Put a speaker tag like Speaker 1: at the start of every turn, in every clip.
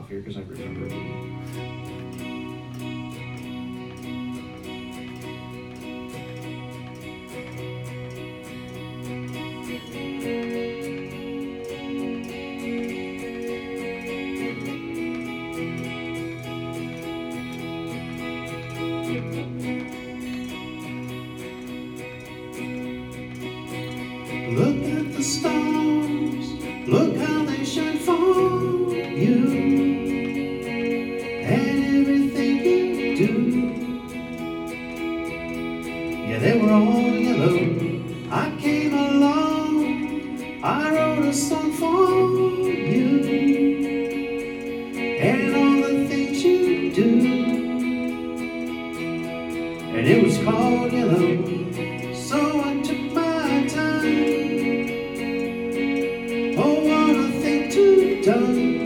Speaker 1: off here because I remember the. Look at the stars, look how they shine for you, and everything you do. Yeah, they were all yellow. I came along, I wrote a song for you, and all the things you do. And it was called Yellow, so I took my time. Oh, what a thing to do.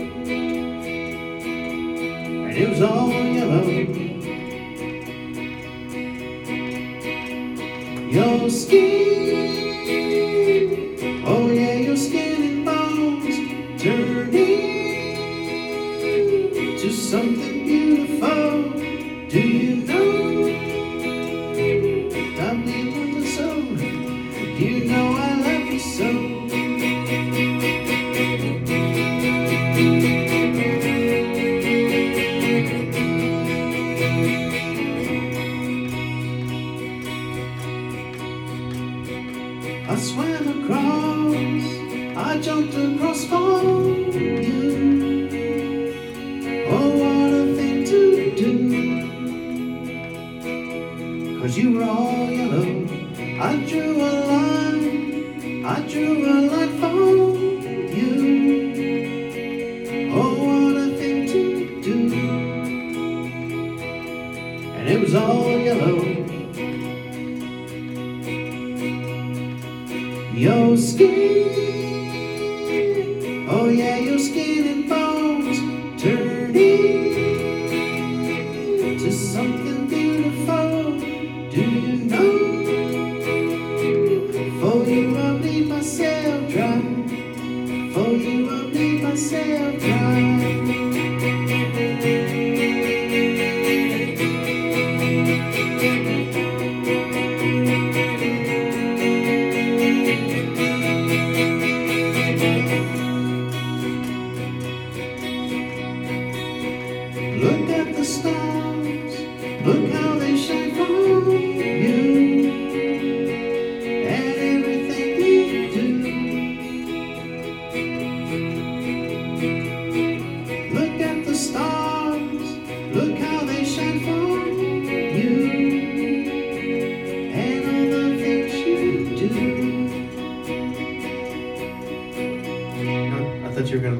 Speaker 1: And it was all yellow. Your skin, oh yeah, your skin and bones turning to something beautiful. Do you know? You know I love you so. I swam across, I jumped across for you. Oh, what a thing to do. 'Cause you were all yellow. I drew a line, I drew a line for you. Oh, what a thing to do. And it was all yellow. Your skin, oh yeah, your skin and bones turning to something beautiful. Do you know? For you I'll leave myself dry. For you I'll leave myself dry. Look at the stars, look how they shine for you, and everything you do. Look at the stars, look how they shine for you, and all the things you do. I thought you were gonna